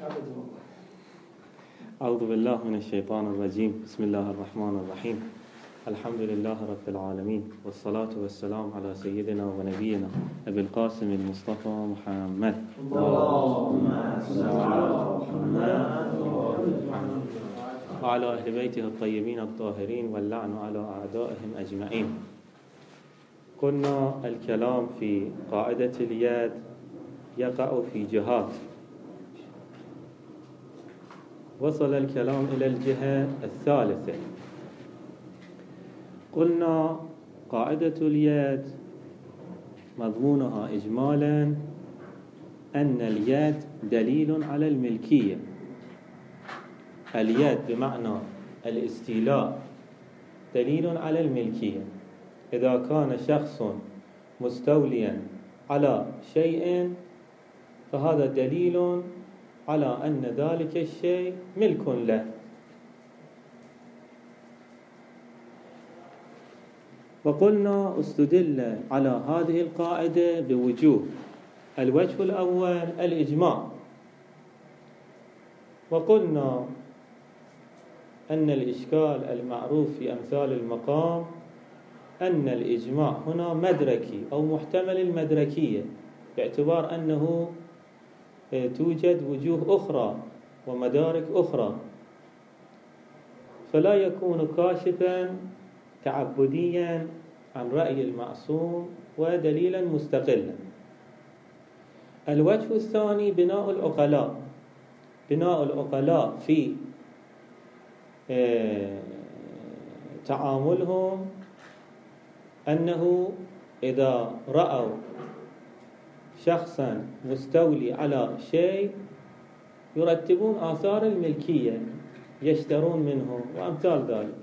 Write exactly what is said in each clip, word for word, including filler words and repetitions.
أعوذ بالله من الشيطان الرجيم. بسم الله الرحمن الرحيم. الحمد لله رب العالمين، والصلاة والسلام على سيدنا ونبينا أبي القاسم المصطفى محمد اللهم صل على محمد وعلى أهل بيته الطيبين الطاهرين، واللعن على أعدائهم أجمعين. قلنا الكلام في قاعدة اليد يقع في جهات. وصل الكلام إلى الجهة الثالثة. قلنا قاعدة اليد مضمونها إجمالا أن اليد دليل على الملكية. اليد بمعنى الاستيلاء دليل على الملكية. إذا كان شخص مستوليا على شيء فهذا دليل على أن ذلك الشيء ملك له. وقلنا استدل على هذه القاعدة بوجوه. الوجه الأول الإجماع. وقلنا أن الإشكال المعروف في أمثال المقام أن الإجماع هنا مدركي أو محتمل المدركية، باعتبار أنه توجد وجوه أخرى ومدارك أخرى، فلا يكون كاشفا تعبديا عن رأي المعصوم ودليلا مستقلا. الوجه الثاني بناء العقلاء. بناء العقلاء في تعاملهم أنه إذا رأوا شخصا مستولي على شيء يرتبون آثار الملكية، يشترون منه وأمثال ذلك.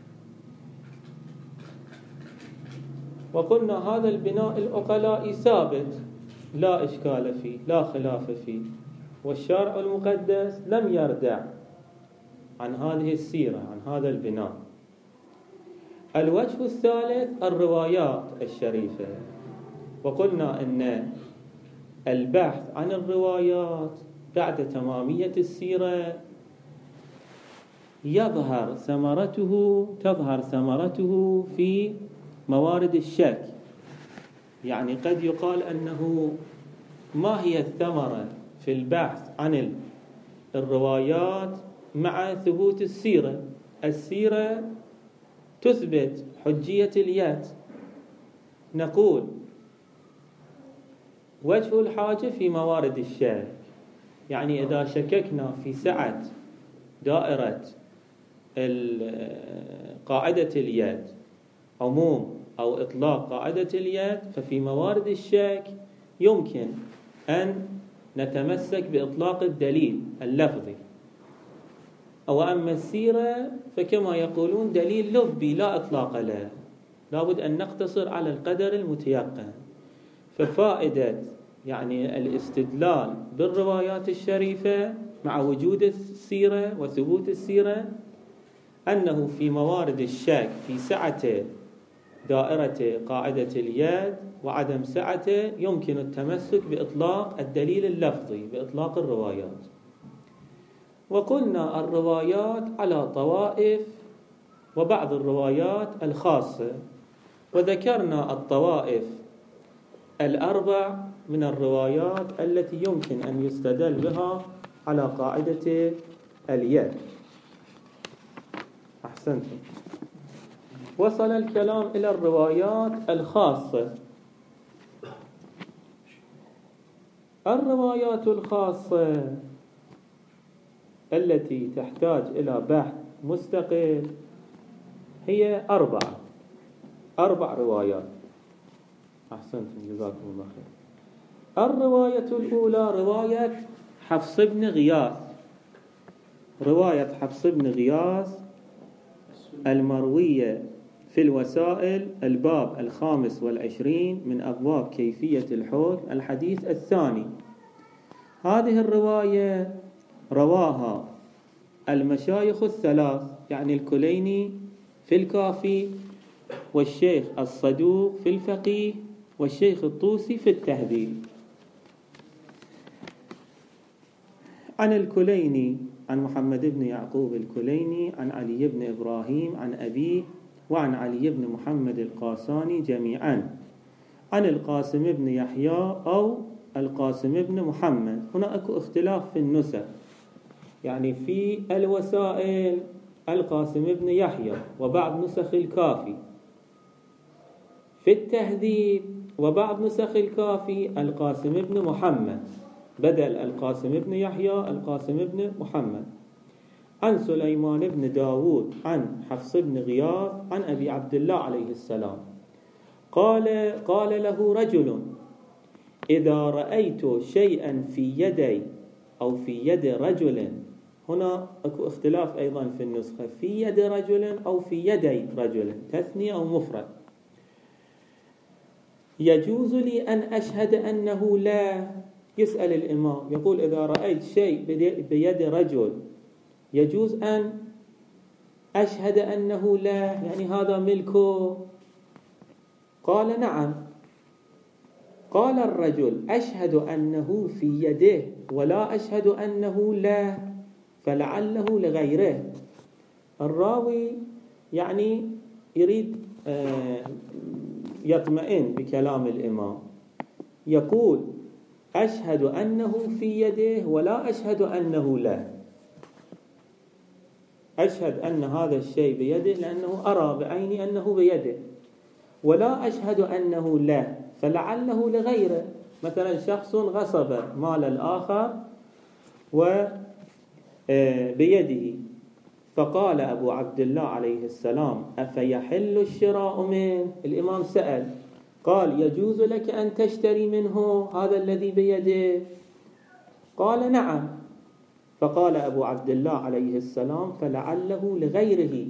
وقلنا هذا البناء العقلائي ثابت لا إشكال فيه لا خلاف فيه، والشارع المقدس لم يردع عن هذه السيرة، عن هذا البناء. الوجه الثالث الروايات الشريفة. وقلنا أن البحث عن الروايات بعد تمامية السيرة يظهر ثمرته تظهر ثمرته في موارد الشك. يعني قد يقال أنه ما هي الثمرة في البحث عن الروايات مع ثبوت السيرة؟ السيرة تثبت حجية اليد. نقول وجه الحاجة في موارد الشك. يعني إذا شككنا في سعة دائرة قاعدة اليد، عموم أو إطلاق قاعدة اليد، ففي موارد الشك يمكن أن نتمسك بإطلاق الدليل اللفظي. أو أما السيرة فكما يقولون دليل لفظي لا إطلاق له، لابد أن نقتصر على القدر المتيقن. ففائدة يعني الاستدلال بالروايات الشريفة مع وجود السيرة وثبوت السيرة أنه في موارد الشك في سعة دائرة قاعدة اليد وعدم سعته يمكن التمسك بإطلاق الدليل اللفظي، بإطلاق الروايات. وقلنا الروايات على طوائف وبعض الروايات الخاصة، وذكرنا الطوائف الأربع من الروايات التي يمكن أن يستدل بها على قاعدة اليد. أحسنتم. وصل الكلام إلى الروايات الخاصة. الروايات الخاصة التي تحتاج إلى بحث مستقل هي أربعة أربع روايات. أحسنتم، جزاكم الله خير. الرواية الأولى رواية حفص بن غياث. رواية حفص بن غياث المروية في الوسائل، الباب الخامس والعشرين من أبواب كيفية الحكم، الحديث الثاني. هذه الرواية رواها المشايخ الثلاث، يعني الكليني في الكافي، والشيخ الصدوق في الفقيه، والشيخ الطوسي في التهذيب. عن الكليني عن محمد بن يعقوب الكليني عن علي بن إبراهيم عن أبيه وعن علي بن محمد القاساني جميعا عن القاسم بن يحيى أو القاسم بن محمد. هنا أكو اختلاف في النسخ، يعني في الوسائل القاسم بن يحيى وبعض نسخ الكافي، في التهذيب وبعض نسخ الكافي القاسم بن محمد بدل القاسم بن يحيى القاسم بن محمد. عن سليمان بن داود عن حفص بن غياث عن أبي عبد الله عليه السلام قال قال له رجل إذا رأيت شيئا في يدي أو في يد رجل، هنا أكو اختلاف أيضا في النسخة، في يد رجل أو في يدي رجل، تثنية أو مفرد، يجوز لي أن أشهد أنه لا. يسأل الإمام يقول إذا رأيت شيء بيد رجل يجوز أن أشهد أنه لا، يعني هذا ملكه؟ قال نعم. قال الرجل أشهد أنه في يده ولا أشهد أنه لا، فلعله لغيره. الراوي يعني يريد يطمئن بكلام الإمام، يقول أشهد أنه في يده ولا أشهد أنه لا، أشهد أن هذا الشيء بيده لأنه أرى بعيني أنه بيده، ولا أشهد أنه لا فلعله لغيره. مثلا شخص غصب مال الآخر وبيده، فقال أبو عبد الله عليه السلام أفيحل الشراء منه؟ الإمام سأل قال يجوز لك أن تشتري منه هذا الذي بيده؟ قال نعم. فقال أبو عبد الله عليه السلام فلعله لغيره.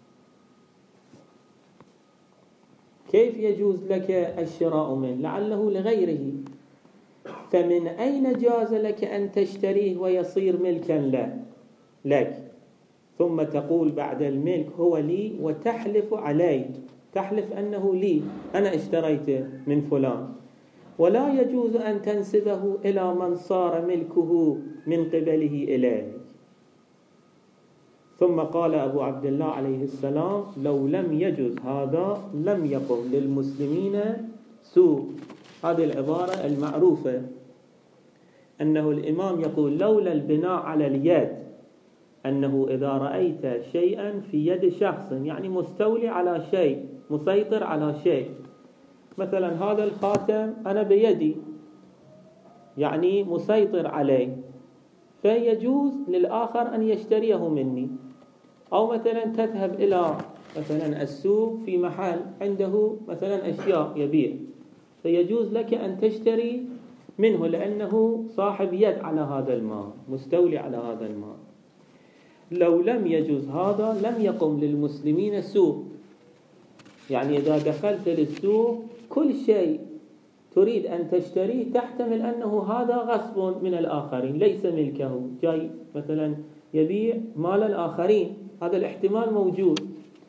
كيف يجوز لك الشراء منه؟ لعله لغيره. فمن أين جاز لك أن تشتريه ويصير ملكا لك؟ ثم تقول بعد الملك هو لي وتحلف عليه، تحلف أنه لي، أنا اشتريته من فلان، ولا يجوز أن تنسبه إلى من صار ملكه من قبله إليك. ثم قال أبو عبد الله عليه السلام لو لم يجوز هذا لم يقم للمسلمين سوء. هذه العبارة المعروفة أنه الإمام يقول لولا البناء على اليد، أنه إذا رأيت شيئا في يد شخص يعني مستولي على شيء، مسيطر على شيء، مثلا هذا الخاتم أنا بيدي يعني مسيطر عليه، فيجوز للآخر أن يشتريه مني. أو مثلا تذهب إلى مثلا السوق في محل عنده مثلا أشياء يبيع، فيجوز لك أن تشتري منه لأنه صاحب يد على هذا المال، مستولي على هذا المال. لو لم يجوز هذا لم يقم للمسلمين سوق، يعني إذا دخلت للسوق كل شيء تريد أن تشتريه تحتمل أنه هذا غصب من الآخرين ليس ملكه، جاي مثلا يبيع مال الآخرين، هذا الاحتمال موجود.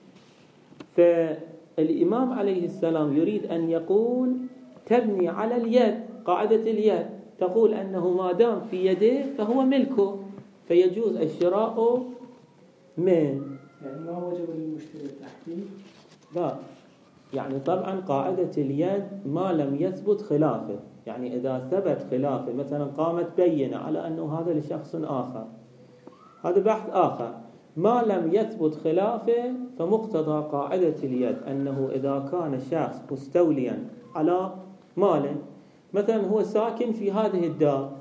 فالإمام عليه السلام يريد أن يقول تبني على اليد، قاعدة اليد تقول أنه ما دام في يده فهو ملكه، فيجوز الشراء من. يعني ما وجب للمشتري التحديد؟ لا، يعني طبعا قاعدة اليد ما لم يثبت خلافه، يعني إذا ثبت خلافه مثلا قامت بينة على أنه هذا لشخص آخر، هذا بحث آخر. ما لم يثبت خلافه فمقتضى قاعدة اليد أنه إذا كان شخص مستوليا على مال، مثلا هو ساكن في هذه الدار،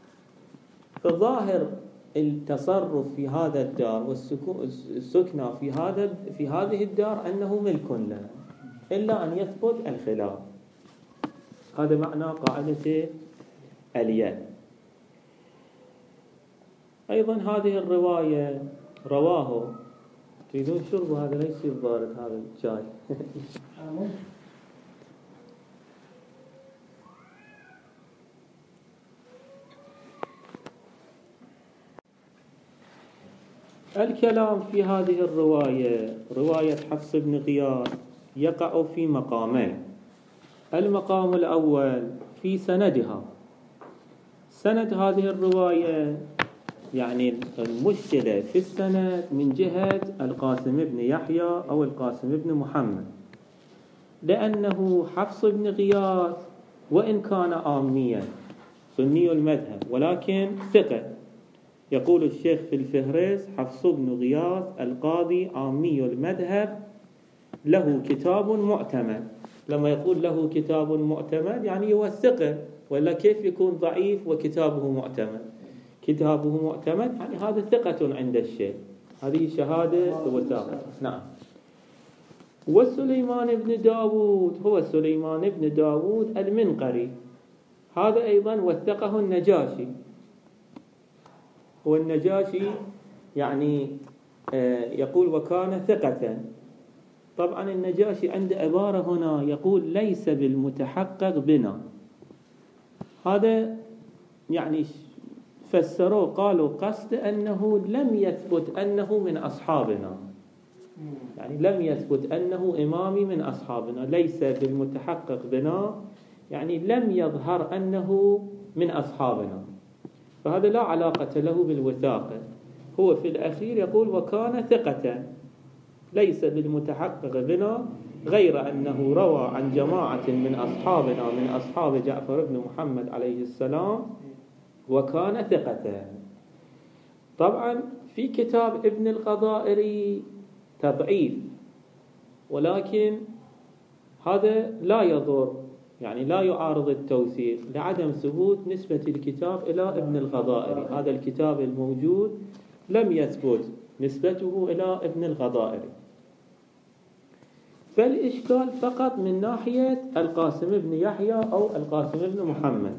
فظاهر التصرف في هذا الدار والسكنة في هذا في هذه الدار أنه ملك له، إلا أن يثبت الخلاف. هذا معنى قاعدة اليد. أيضا هذه الرواية رواه، تريدون شرب هذا ليس بارد هذا الشاي الكلام في هذه الرواية، رواية حفص بن غياث، يقع في مقامين. المقام الأول في سندها، سند هذه الرواية يعني المشكلة في السند من جهة القاسم بن يحيى أو القاسم بن محمد، لأنه حفص بن غياث وإن كان عاميا سني المذهب ولكن ثقة. يقول الشيخ في الفهرس: حفص بن غياث القاضي عامي المذهب له كتاب معتمد. لما يقول له كتاب معتمد يعني هو الثقة، ولا كيف يكون ضعيف وكتابه معتمد؟ كتابه معتمد يعني هذا ثقة عند الشيخ، هذه شهادة وثاقة. نعم. وسليمان بن داود هو سليمان بن داود المنقري، هذا أيضا وثقه النجاشي. والنجاشي يعني يقول وكان ثقة. طبعا النجاشي عند عبارة هنا يقول ليس بالمتحقق بنا، هذا يعني فسروه قالوا قصد أنه لم يثبت أنه من أصحابنا، يعني لم يثبت أنه إمامي من أصحابنا. ليس بالمتحقق بنا يعني لم يظهر أنه من أصحابنا، فهذا لا علاقة له بالوثاقة. هو في الأخير يقول وكان ثقة، ليس بالمتحقق بنا، غير أنه روى عن جماعة من أصحابنا من أصحاب جعفر بن محمد عليه السلام وكان ثقة. طبعا في كتاب ابن الغضائري تضعيف، ولكن هذا لا يضر، يعني لا يعارض التوثيق لعدم ثبوت نسبة الكتاب إلى ابن الغضائري. هذا الكتاب الموجود لم يثبت نسبته إلى ابن الغضائري. فالإشكال فقط من ناحية القاسم بن يحيى أو القاسم بن محمد.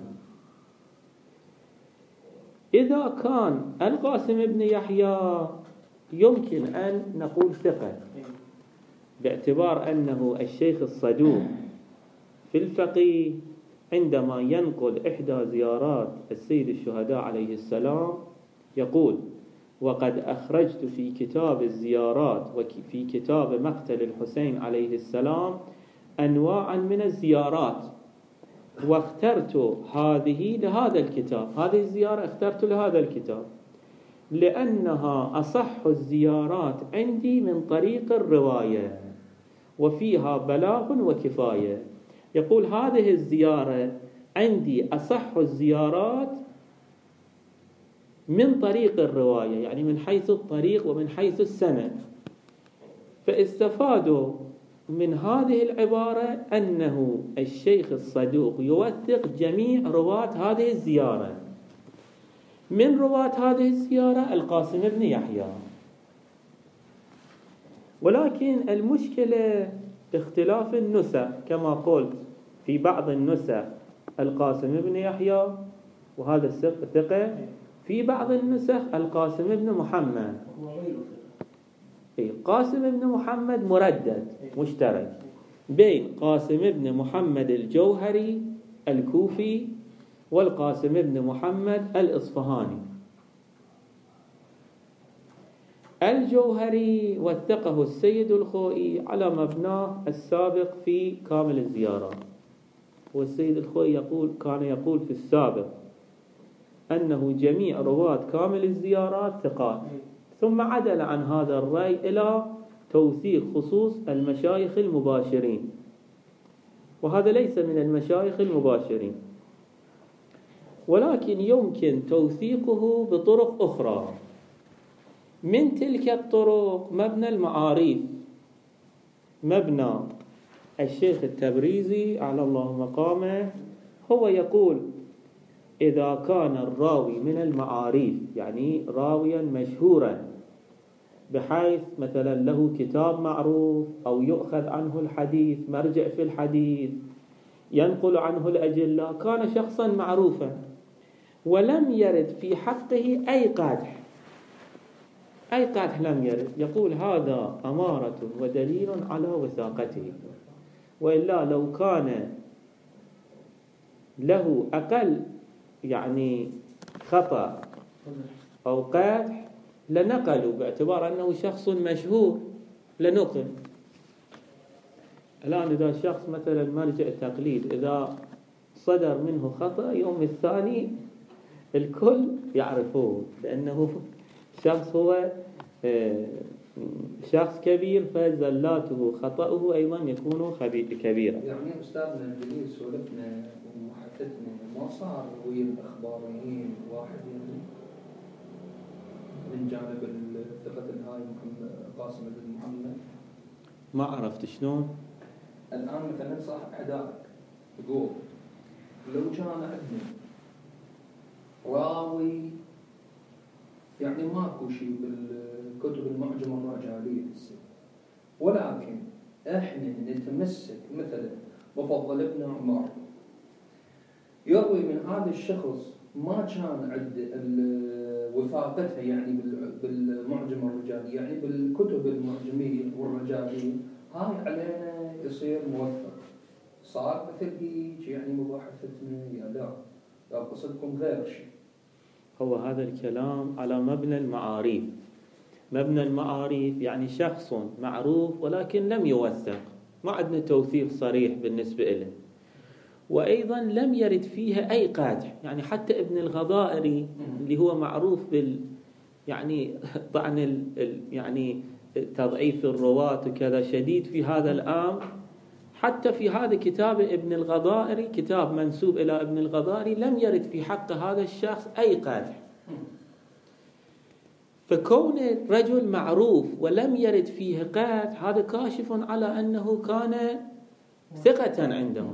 إذا كان القاسم بن يحيى يمكن أن نقول ثقة باعتبار أنه الشيخ الصدوق في الفقيه، عندما ينقل إحدى زيارات السيد الشهداء عليه السلام يقول: وقد أخرجت في كتاب الزيارات وفي كتاب مقتل الحسين عليه السلام أنواعا من الزيارات، واخترت هذه لهذا الكتاب، هذه الزيارة اخترت لهذا الكتاب لأنها أصح الزيارات عندي من طريق الرواية وفيها بلاغ وكفاية. يقول هذه الزيارة عندي أصح الزيارات من طريق الرواية، يعني من حيث الطريق ومن حيث السند. فاستفادوا من هذه العبارة أنه الشيخ الصدوق يوثق جميع رواة هذه الزيارة. من رواة هذه الزيارة القاسم بن يحيى. ولكن المشكلة باختلاف النسخ، كما قلت في بعض النسخ القاسم بن يحيى وهذا الثقة، في بعض النسخ القاسم بن محمد. قاسم بن محمد مردد مشترك بين قاسم بن محمد الجوهري الكوفي والقاسم بن محمد الإصفهاني. الجوهري وثقه السيد الخوئي على مبناه السابق في كامل الزيارات، والسيد الخوئي يقول كان يقول في السابق أنه جميع رواة كامل الزيارات ثقات، ثم عدل عن هذا الرأي إلى توثيق خصوص المشايخ المباشرين، وهذا ليس من المشايخ المباشرين، ولكن يمكن توثيقه بطرق أخرى. من تلك الطرق مبنى المعاريف، مبنى الشيخ التبريزي على الله مقامه. هو يقول إذا كان الراوي من المعاريف، يعني راويا مشهورا بحيث مثلا له كتاب معروف أو يؤخذ عنه الحديث، مرجع في الحديث، ينقل عنه الأجلة، كان شخصا معروفا ولم يرد في حقه أي قدح، أي قدح لم يرد، يقول هذا أمارة ودليل على وثاقته. وإلا لو كان له أقل يعني خطأ أو قدح لنقلوا باعتبار أنه شخص مشهور لنقل. الآن إذا شخص مثلا مرجع التقليد إذا صدر منه خطأ يوم الثاني الكل يعرفوه، لأنه شخص هو شخص كبير، فزلاته خطأه أيضا يكون كبيرا. يعني أستاذنا اللي سولفنا ومحدثنا ما صار ويا الأخباريين واحد يعني من جانب الثقة الهاي قاسم بن محمد؟ ما عرفت شلون. الآن مثلا صاحب حدائق يقول لو كان عندنا راوي يعني ماكو شيء بالكتب المعجمة الرجالية، ولكن احنا نتمسك مثلا مفضل ابن عمر يروي من هذا الشخص ما كان عند وثاقتها يعني بالمعجمة الرجالية، يعني بالكتب المعجمية والرجالية، هاي علينا يصير موثق. صار مثل هيك يعني مباحثتنا يا لا لا قصدكم غير شيء؟ هو هذا الكلام على مبنى المعاريف. مبنى المعاريف يعني شخص معروف ولكن لم يوثق، ما عندنا توثيق صريح بالنسبة له، وأيضا لم يرد فيها أي قادح. يعني حتى ابن الغضائري اللي هو معروف بال يعني طعن ال... ال... يعني تضعيف الرواة وكذا شديد في هذا الأمر، حتى في هذا كتاب ابن الغضائري، كتاب منسوب إلى ابن الغضائري، لم يرد في حق هذا الشخص أي قادح. فكون رجل معروف ولم يرد فيه قادح هذا كاشف على أنه كان ثقة عندهم.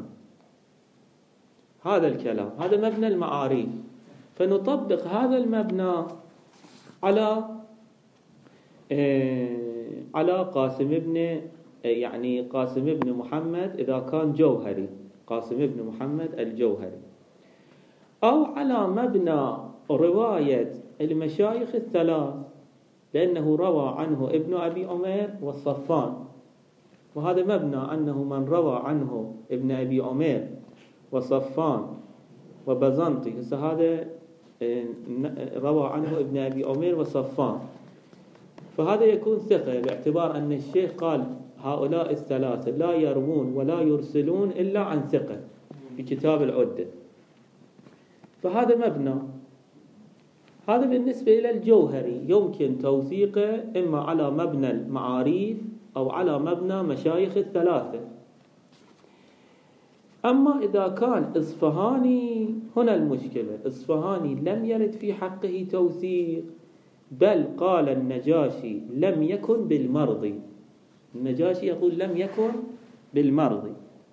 هذا الكلام هذا مبنى المعاريف. فنطبق هذا المبنى على على قاسم ابن يعني قاسم ابن محمد إذا كان جوهري، قاسم ابن محمد الجوهري، أو على مبنى رواية المشايخ الثلاث، لأنه روى عنه ابن أبي عمير والصفان، وهذا مبنى أنه من روى عنه ابن أبي عمير وصفان وبزنطي، هذا روى عنه ابن أبي عمير وصفان، فهذا يكون ثقة، باعتبار أن الشيخ قال هؤلاء الثلاثة لا يروون ولا يرسلون إلا عن ثقة في كتاب العدة، فهذا مبنى. هذا بالنسبة إلى الجوهري يمكن توثيقه إما على مبنى المعاريف أو على مبنى مشايخ الثلاثة. أما إذا كان إصفهاني هنا المشكلة. إصفهاني لم يرد في حقه توثيق، بل قال النجاشي لم يكن بالمرضي. النجاشي يقول لم يكن بالمرضي،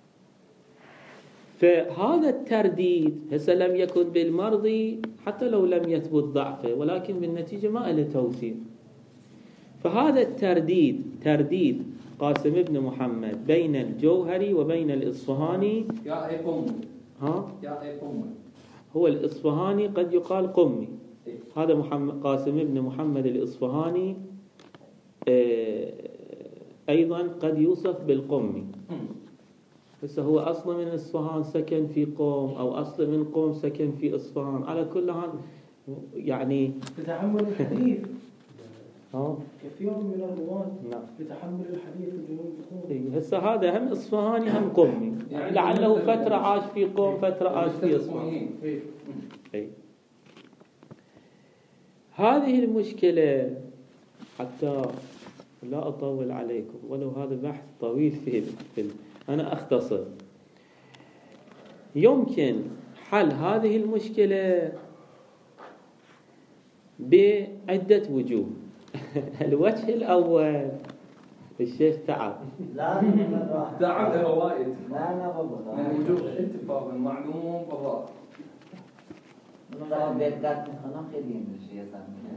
فهذا الترديد هسه لم يكن بالمرضي حتى لو لم يثبت ضعفه، ولكن بالنتيجة ما له توثيق. فهذا الترديد ترديد قاسم ابن محمد بين الجوهري وبين الإصفهاني. يا أي قمي ها يا أي قمي هو الإصفهاني قد يقال قمي. هذا محمد قاسم ابن محمد الإصفهاني أيضا قد يوصف بالقمي. بس هو أصلا من إصفهان سكن في قوم، أو أصلا من قوم سكن في إصفهان. على كل حال يعني تتحمل الحديث ها كثير من الرواة نعم يتحمل الحديث الجنوب القوم. هسه هذا هم إصفهاني هم قومي، يعني لعله فترة عاش في قوم فترة عاش في إصفهان. أي. هذه المشكلة حتى لا أطول عليكم، ولو هذا بحث طويل في الفيلم أنا أختصر. يمكن حل هذه المشكلة بعدة وجوه. الوجه الأول الشيخ تعب لا لا تعب رواية لا لا بابا من وجوه اتفاق معلوم بالله. أنا بيت قاعد خلاص خلينا الشيء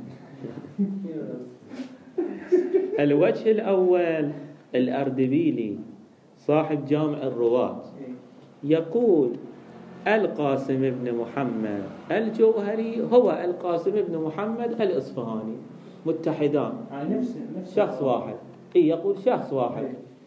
الوجه الأول الأردبيلي صاحب جامع الرواة يقول القاسم بن محمد الجوهري هو القاسم بن محمد الإصفهاني متحدان، نفسه شخص واحد. إيه يقول شخص واحد.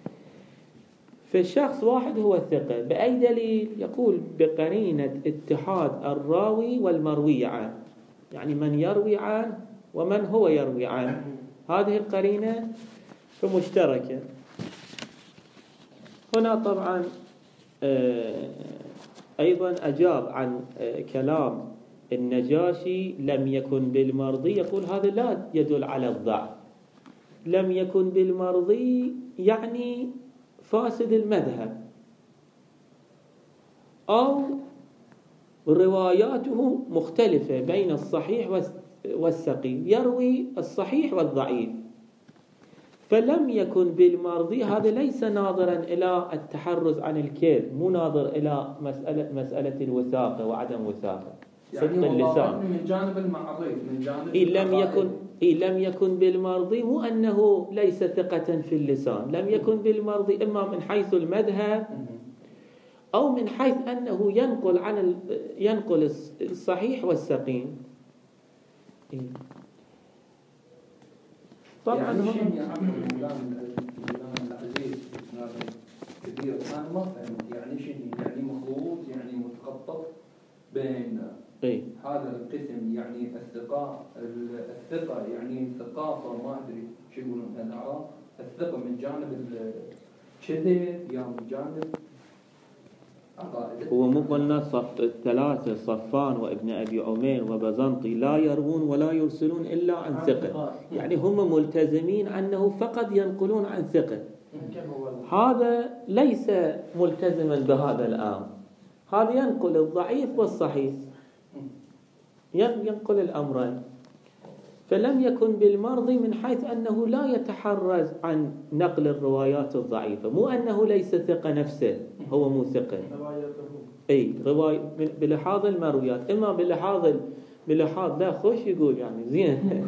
فالشخص واحد هو الثقة. بأي دليل؟ يقول بقرينة اتحاد الراوي والمروي عنه، يعني من يروي عنه ومن هو يروي عنه، هذه القرينة فمشتركة. هنا طبعا أيضا أجاب عن كلام النجاشي لم يكن بالمرضي، يقول هذا لا يدل على الضعف. لم يكن بالمرضي يعني فاسد المذهب، أو رواياته مختلفة بين الصحيح والسقيم، يروي الصحيح والضعيف. فلم يكن بالمرضي هذا ليس ناظرا إلى التحرز عن الكذب، مو ناظر إلى مسألة, مسألة الوثاقة وعدم وثاقة، صدق يعني اللسان من جانب المعرض، من جانب إن لم يكن إن لم يكن بالمرضي، مو أنه ليس ثقة في اللسان، لم يكن بالمرضي إما من حيث المذهب أو من حيث أنه ينقل عن ينقل الصحيح والسقيم. طبعا يعني شيء يعرف الإمام العزيز كثير، أنا ما فهمت يعني شيء، يعني مخلوط، يعني متخطط بين إيه؟ هذا القسم، يعني الثقة الثقة يعني الثقافة، ما أدري شو يقولون الأعراب، الثقة من جانب الكذب، يعني من جانب هو مو قلنا صف الثلاثة صفان وابن أبي عمير وبزنطي لا يروون ولا يرسلون إلا عن ثقة، يعني هم ملتزمين أنه فقط ينقلون عن ثقة. هذا ليس ملتزما بهذا الأمر، هذا ينقل الضعيف والصحيح، ينقل الأمرين. فلم يكن بالمرضي من حيث أنه لا يتحرز عن نقل الروايات الضعيفة، مو أنه ليس ثقة نفسه، هو مو ثقة، أي رواية بلحاظ المرويات، إما بلحاظ بلحاظ لا خوش يقول يعني زين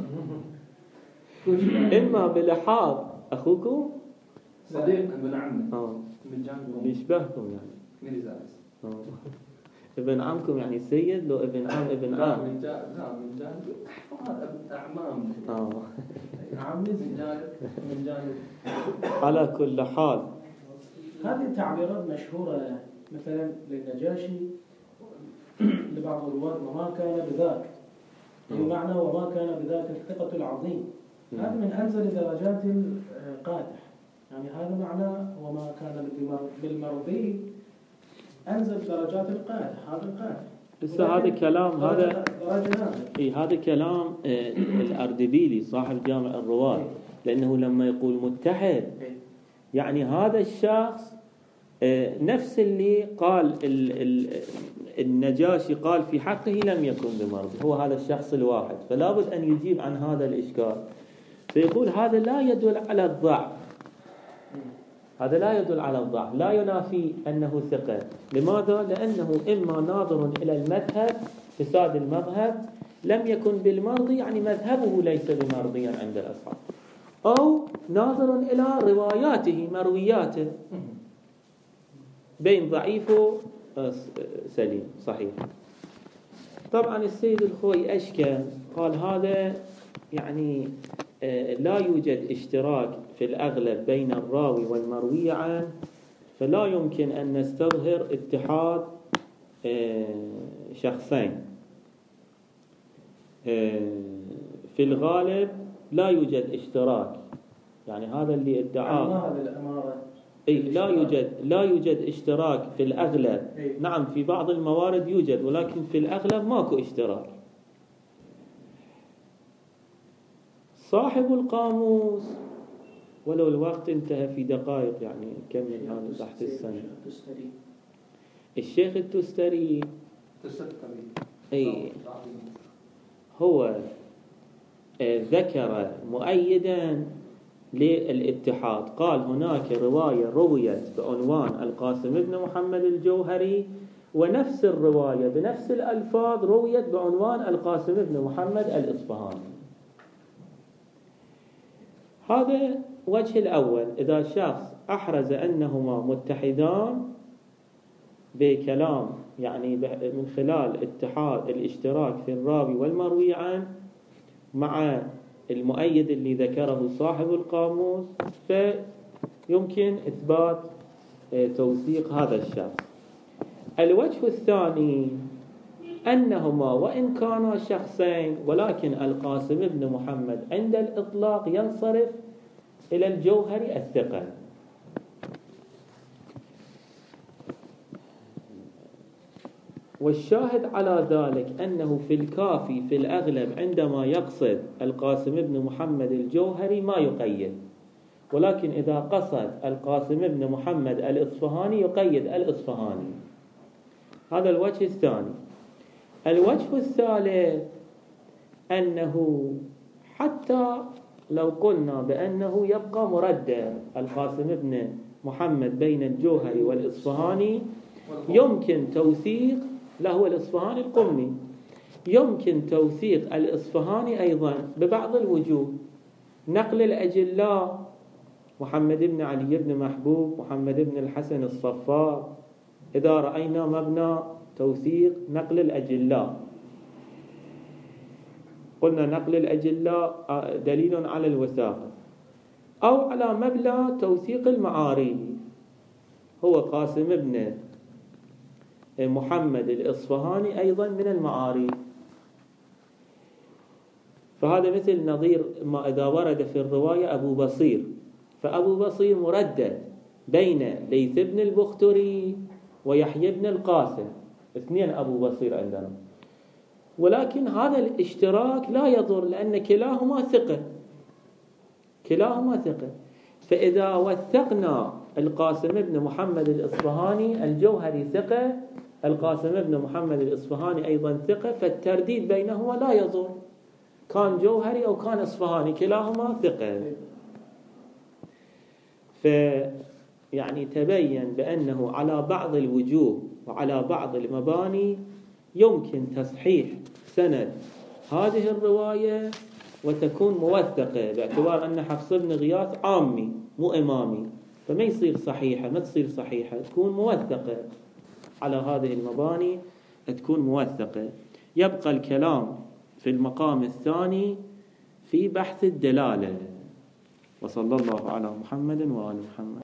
إما بلحاظ أخوكم صديق ابن عمي آه من جانب يشبهكم يعني ميرزاز آه. ابن عمكم يعني سيد، لو ابن عم ابن عم من جانب لا من جانب أحفاد أعمام آه عمي من جانب من جانب. على كل حال هذه التعبيرات مشهورة مثلا للنجاشي لبعض الرواة، وما كان بذاك، بمعنى وما كان بذاك الثقة العظيم، هذا من أنزل درجات القادح، يعني هذا معنى وما كان بالمرضي أنزل درجات القادح، هذا القادح. لسه هذا كلام هذا اي هذا كلام آه الأردبيلي صاحب جامع الرواة، لأنه لما يقول متحد يعني هذا الشخص آه نفس اللي قال ال ال النجاشي قال في حقه لم يكن بمرض، هو هذا الشخص الواحد، فلا بد أن يجيب عن هذا الإشكال، فيقول هذا لا يدل على الضعف، هذا لا يدل على الضعف، لا ينافي أنه ثقة. لماذا؟ لأنه إما ناظر إلى المذهب، فساد المذهب، لم يكن بالمرضي يعني مذهبه ليس بمرضيا عند الأصحاب، أو ناظر إلى رواياته مروياته بين ضعيف وسليم صحيح. طبعا السيد الخوي أشكى قال هذا يعني لا يوجد اشتراك في الأغلب بين الراوي والمروي عنه، فلا يمكن أن نستظهر اتحاد شخصين، في الغالب لا يوجد اشتراك، يعني هذا اللي ادعاه اي لا يوجد لا يوجد اشتراك في الأغلب. نعم في بعض الموارد يوجد، ولكن في الأغلب ماكو اشتراك. صاحب القاموس ولو الوقت انتهى في دقائق يعني نكمل هذا تحت السنة. الشيخ التستري اي هو ذكر مؤيدا للاتحاد، قال هناك رواية رويت بعنوان القاسم بن محمد الجوهري، ونفس الرواية بنفس الألفاظ رويت بعنوان القاسم بن محمد الإصفهاني. هذا وجه الأول، إذا شخص أحرز أنهما متحدان بكلام يعني من خلال اتحاد الاشتراك في الراوي والمروي عنه مع المؤيد اللي ذكره صاحب القاموس، فيمكن إثبات توثيق هذا الشخص. الوجه الثاني أنهما وإن كانا شخصين، ولكن القاسم بن محمد عند الإطلاق ينصرف إلى الجوهري الثقة. والشاهد على ذلك أنه في الكافي في الأغلب عندما يقصد القاسم بن محمد الجوهري ما يقيد، ولكن إذا قصد القاسم بن محمد الإصفهاني يقيد الإصفهاني. هذا الوجه الثاني. الوجه الثالث أنه حتى لو قلنا بأنه يبقى مردد القاسم بن محمد بين الجوهري والإصفهاني، يمكن توثيق له الإصفهاني القمي، يمكن توثيق الإصفهاني أيضا ببعض الوجوه. نقل الأجلاء محمد بن علي بن محبوب، محمد بن الحسن الصفار، إذا رأينا مبنى توثيق نقل الأجلاء، قلنا نقل الأجلاء دليل على الوثاقة، أو على مبنى توثيق المعاريف، هو قاسم بن محمد الإصفهاني أيضا من المعاريف. فهذا مثل نظير ما إذا ورد في الرواية أبو بصير، فأبو بصير مردد بين ليث بن البختري ويحيى بن القاسم، اثنين أبو بصير عندنا، ولكن هذا الاشتراك لا يضر لأن كلاهما ثقة، كلاهما ثقة. فإذا وثقنا القاسم بن محمد الإصفهاني، الجوهري ثقة، القاسم بن محمد الإصفهاني أيضا ثقة، فالترديد بينهما لا يضر، كان جوهري أو كان إصفهاني كلاهما ثقة. فيعني تبين بأنه على بعض الوجوه وعلى بعض المباني يمكن تصحيح سند هذه الرواية وتكون موثقة، باعتبار أن حفص بن غياث عامي مو إمامي، فما يصير صحيحة، ما تصير صحيحة، تكون موثقة على هذه المباني، تكون موثقة. يبقى الكلام في المقام الثاني في بحث الدلالة. وصلى الله على محمد وآل محمد.